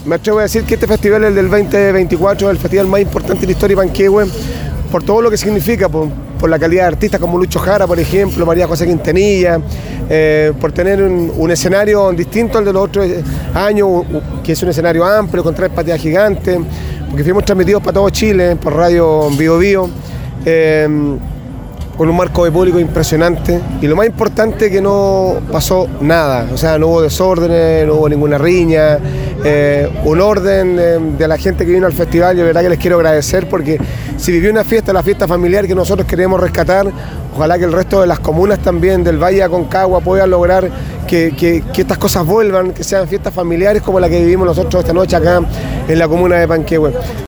me atrevo a decir que este festival, el del 2024, es el festival más importante de la historia de Panquehue, por todo lo que significa, por la calidad de artistas como Lucho Jara, por ejemplo, María José Quintanilla, por tener un escenario distinto al de los otros años, que es un escenario amplio, con 3 pantallas gigantes, porque fuimos transmitidos para todo Chile, por Radio Bio Bio, con un marco de público impresionante, y lo más importante es que no pasó nada, o sea, no hubo desórdenes, no hubo ninguna riña, un orden de la gente que vino al festival. Yo de verdad que les quiero agradecer, porque si vivió una fiesta, la fiesta familiar que nosotros queremos rescatar, ojalá que el resto de las comunas también del Valle de Aconcagua puedan lograr que estas cosas vuelvan, que sean fiestas familiares como la que vivimos nosotros esta noche acá en la comuna de Panquehue.